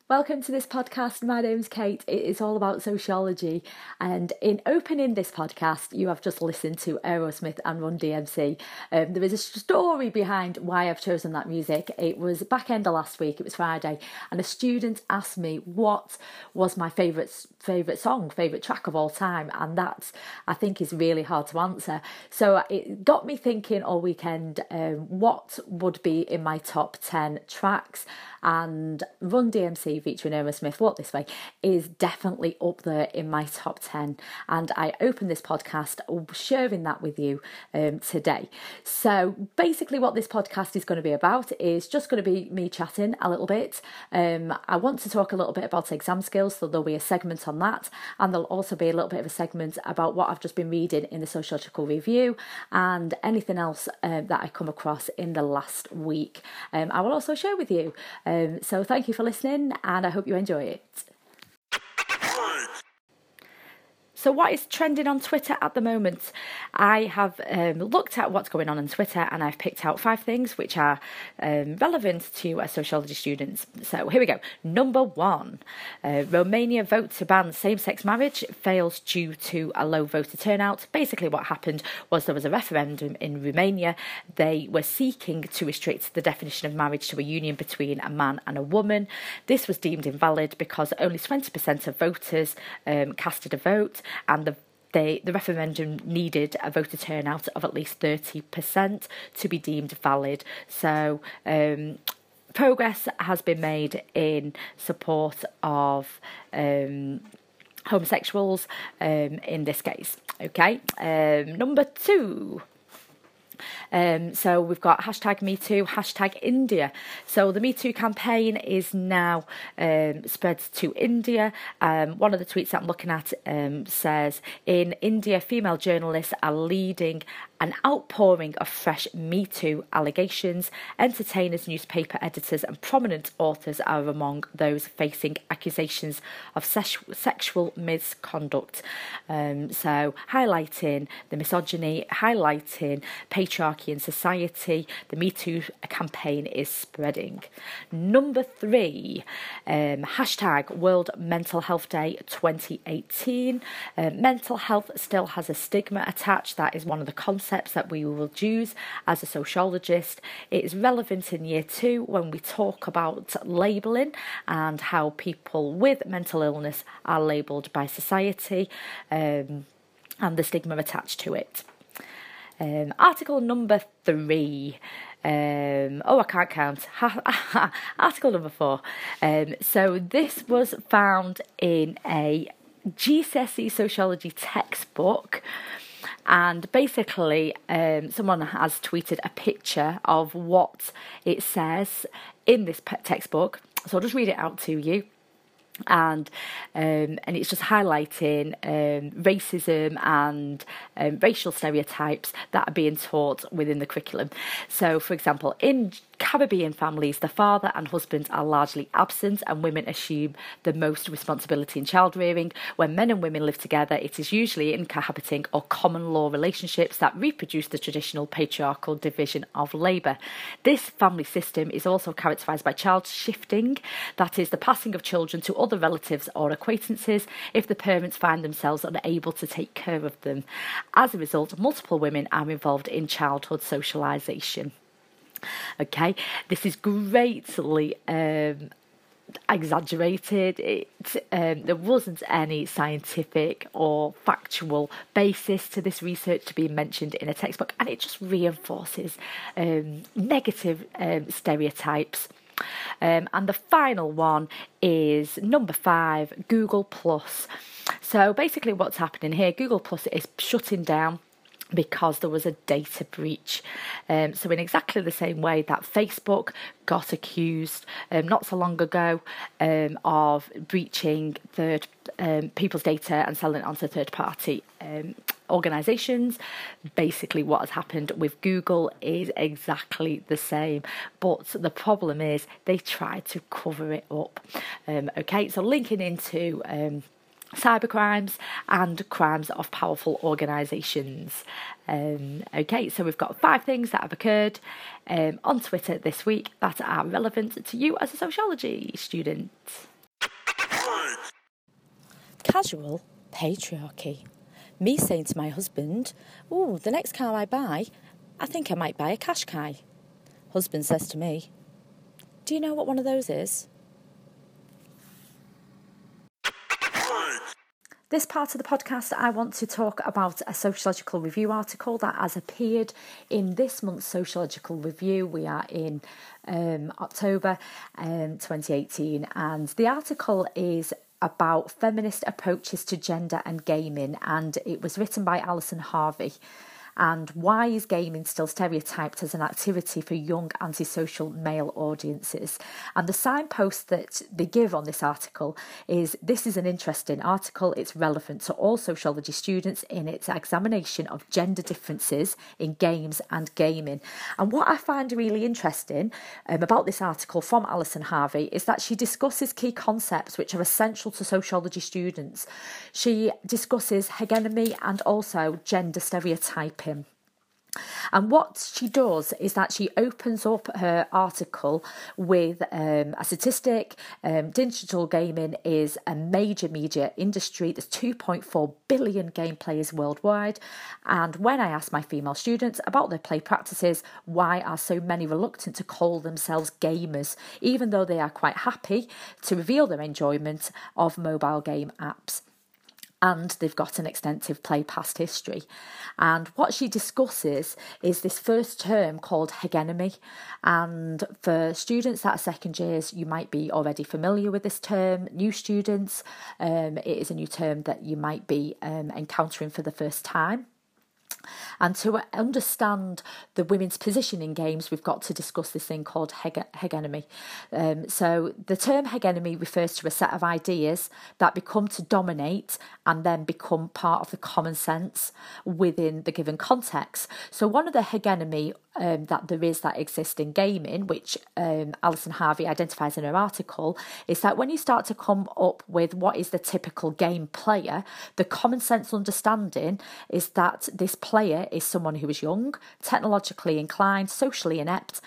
Welcome to this podcast. My name's Kate. It is all about sociology. And in opening this podcast, you have just listened to Aerosmith and Run DMC. There is a story behind why I've chosen that music. It was back end of last week, it was Friday, and a student asked me what was my favourite song, favourite track of all time. And that, I think, is really hard to answer. So it got me thinking all weekend, what would be in my top 10 tracks. And Run DMC featuring Aerosmith, Walk This Way, is definitely up there in my top 10. And I opened this podcast sharing that with you today. So basically what this podcast is going to be about is just going to be me chatting a little bit. I want to talk a little bit about exam skills, so there'll be a segment on that. And there'll also be a little bit of a segment about what I've just been reading in the Sociological Review and anything else that I come across in the last week. I will also share with you. So thank you for listening, and I hope you enjoy it. So what is trending on Twitter at the moment? I have looked at what's going on Twitter, and I've picked out 5 things which are relevant to sociology students. So here we go. Number 1, Romania vote to ban same-sex marriage fails due to a low voter turnout. Basically what happened was there was a referendum in Romania. They were seeking to restrict the definition of marriage to a union between a man and a woman. This was deemed invalid because only 20% of voters casted a vote, and the referendum needed a voter turnout of at least 30% to be deemed valid. So progress has been made in support of homosexuals in this case. Okay, number 2. So we've got hashtag #MeToo, hashtag India. So the Me Too campaign is now spread to India. One of the tweets that I'm looking at says, in India, female journalists are leading an outpouring of fresh Me Too allegations. Entertainers, newspaper editors and prominent authors are among those facing accusations of sexual misconduct. So highlighting the misogyny, highlighting patriarchy in society, the Me Too campaign is spreading. Number 3, hashtag World Mental Health Day 2018. Mental health still has a stigma attached. That is one of the concepts that we will use as a sociologist. It is relevant in year 2 when we talk about labelling and how people with mental illness are labelled by society and the stigma attached to it. Article number 3. I can't count. Article number 4. So this was found in a GCSE sociology textbook. And basically, someone has tweeted a picture of what it says in this textbook. So I'll just read it out to you. And it's just highlighting racism and racial stereotypes that are being taught within the curriculum. So, for example, in Caribbean families, the father and husband are largely absent and women assume the most responsibility in child rearing. When men and women live together, it is usually in cohabiting or common law relationships that reproduce the traditional patriarchal division of labour. This family system is also characterised by child shifting, that is, the passing of children to other relatives or acquaintances if the parents find themselves unable to take care of them. As a result, multiple women are involved in childhood socialisation. Okay, this is greatly exaggerated. There wasn't any scientific or factual basis to this research to be mentioned in a textbook, and it just reinforces negative stereotypes. And the final one is number 5, Google Plus. So basically what's happening here, Google Plus is shutting down because there was a data breach. So in exactly the same way that Facebook got accused not so long ago of breaching people's data and selling it onto third-party organisations, basically what has happened with Google is exactly the same. But the problem is they tried to cover it up. Okay, so linking into cybercrimes and crimes of powerful organisations. Okay, so we've got 5 things that have occurred on Twitter this week that are relevant to you as a sociology student. Casual patriarchy. Me saying to my husband, "Ooh, the next car I buy, I think I might buy a Qashqai." Husband says to me, "Do you know what one of those is?" This part of the podcast, I want to talk about a Sociological Review article that has appeared in this month's Sociological Review. We are in October 2018, and the article is about feminist approaches to gender and gaming, and it was written by Alison Harvey. And why is gaming still stereotyped as an activity for young antisocial male audiences? And the signpost that they give on this article is, this is an interesting article. It's relevant to all sociology students in its examination of gender differences in games and gaming. And what I find really interesting about this article from Alison Harvey is that she discusses key concepts which are essential to sociology students. She discusses hegemony and also gender stereotyping. And what she does is that she opens up her article with a statistic. Digital gaming is a major media industry. There's 2.4 billion game players worldwide. And when I ask my female students about their play practices, why are so many reluctant to call themselves gamers, even though they are quite happy to reveal their enjoyment of mobile game apps? And they've got an extensive play past history. And what she discusses is this first term called hegemony. And for students that are second years, you might be already familiar with this term. New students, it is a new term that you might be encountering for the first time. And to understand the women's position in games, we've got to discuss this thing called hegemony. So the term hegemony refers to a set of ideas that become to dominate and then become part of the common sense within the given context. So one of the hegemony that exists in gaming, which Alison Harvey identifies in her article, is that when you start to come up with what is the typical game player, the common sense understanding is that this player is someone who is young, technologically inclined, socially inept,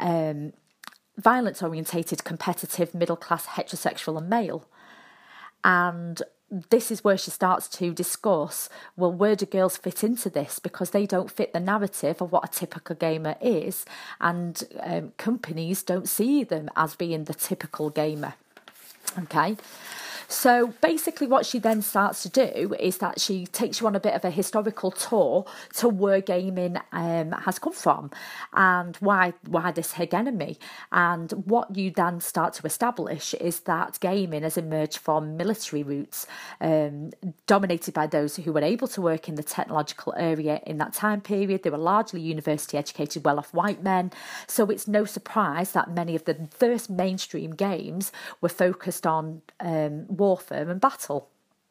violence-orientated, competitive, middle-class, heterosexual and male. And this is where she starts to discuss, well, where do girls fit into this? Because they don't fit the narrative of what a typical gamer is, and companies don't see them as being the typical gamer. Okay. So basically what she then starts to do is that she takes you on a bit of a historical tour to where gaming has come from and why this hegemony. And what you then start to establish is that gaming has emerged from military roots, dominated by those who were able to work in the technological area in that time period. They were largely university educated, well-off white men. So it's no surprise that many of the first mainstream games were focused on warfare and battle.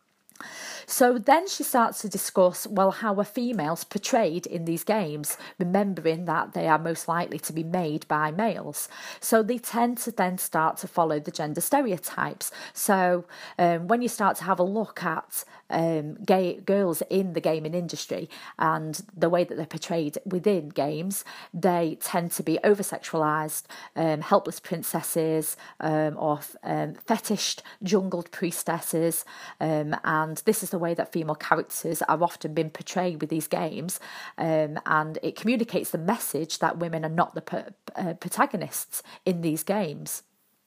So then she starts to discuss, well, how are females portrayed in these games, remembering that they are most likely to be made by males. So they tend to then start to follow the gender stereotypes. So when you start to have a look at gay girls in the gaming industry and the way that they're portrayed within games, they tend to be over-sexualised, helpless princesses, or fetished, jungled priestesses, and this is the way that female characters are often been portrayed with these games, and it communicates the message that women are not the protagonists in these games.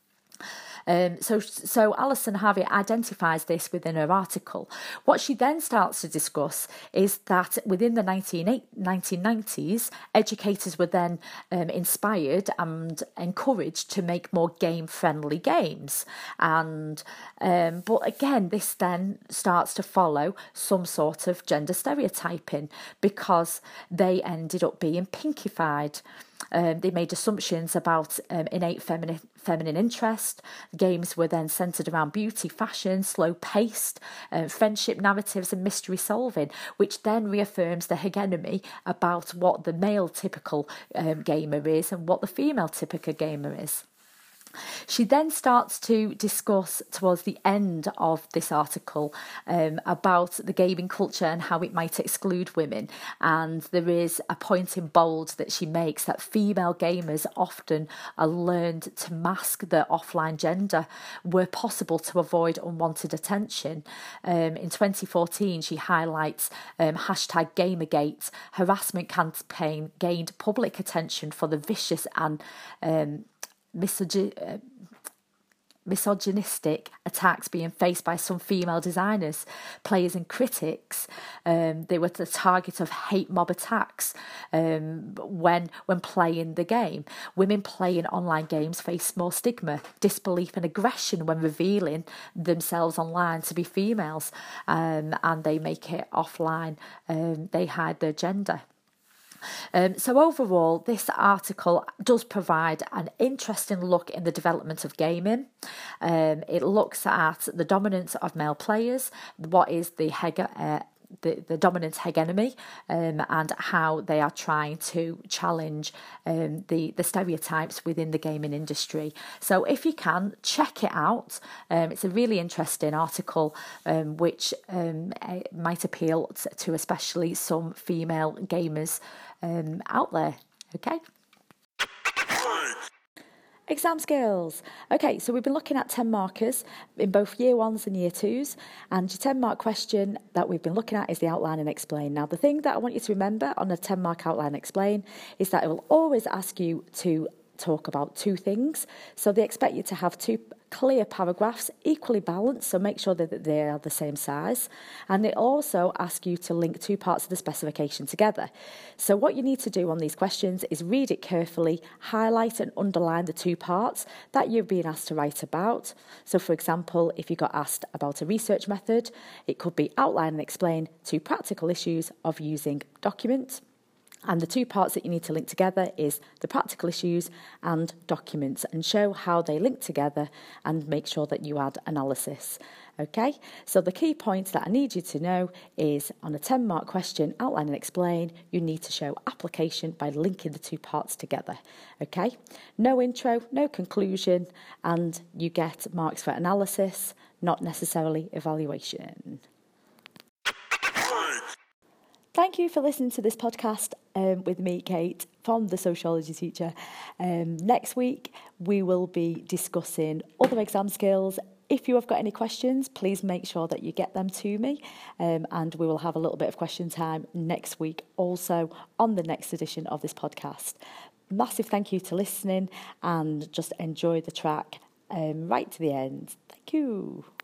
So Alison Harvey identifies this within her article. What she then starts to discuss is that within the 1990s, educators were then inspired and encouraged to make more game-friendly games. And but again, this then starts to follow some sort of gender stereotyping because they ended up being pinkified. They made assumptions about innate feminine interest. Games were then centred around beauty, fashion, slow-paced, friendship narratives and mystery solving, which then reaffirms the hegemony about what the male typical gamer is and what the female typical gamer is. She then starts to discuss towards the end of this article about the gaming culture and how it might exclude women. And there is a point in bold that she makes that female gamers often are learned to mask their offline gender where possible to avoid unwanted attention. In 2014, she highlights hashtag Gamergate harassment campaign gained public attention for the vicious and misogynistic attacks being faced by some female designers, players and critics. They were the target of hate mob attacks when playing the game. Women playing online games face more stigma, disbelief and aggression when revealing themselves online to be females, and they make it offline. They hide their gender. So overall, this article does provide an interesting look in the development of gaming. It looks at the dominance of male players, what is the dominant hegemony, and how they are trying to challenge the stereotypes within the gaming industry. So if you can, check it out. It's a really interesting article which might appeal to especially some female gamers out there. Okay. Exam skills. Okay, so we've been looking at 10 markers in both year ones and year twos, and your 10 mark question that we've been looking at is the outline and explain. Now, the thing that I want you to remember on a 10 mark outline and explain is that it will always ask you to talk about two things. So they expect you to have two clear paragraphs, equally balanced, so make sure that they are the same size. And they also ask you to link two parts of the specification together. So what you need to do on these questions is read it carefully, highlight and underline the two parts that you're being asked to write about. So for example, if you got asked about a research method, it could be outline and explain two practical issues of using documents. And the two parts that you need to link together is the practical issues and documents, and show how they link together and make sure that you add analysis. Okay, so the key points that I need you to know is on a 10 mark question, outline and explain, you need to show application by linking the two parts together. Okay, no intro, no conclusion, and you get marks for analysis, not necessarily evaluation. Thank you for listening to this podcast with me, Kate, from The Sociology Teacher. Next week, we will be discussing other exam skills. If you have got any questions, please make sure that you get them to me, and we will have a little bit of question time next week, also on the next edition of this podcast. Massive thank you to listening, and just enjoy the track right to the end. Thank you.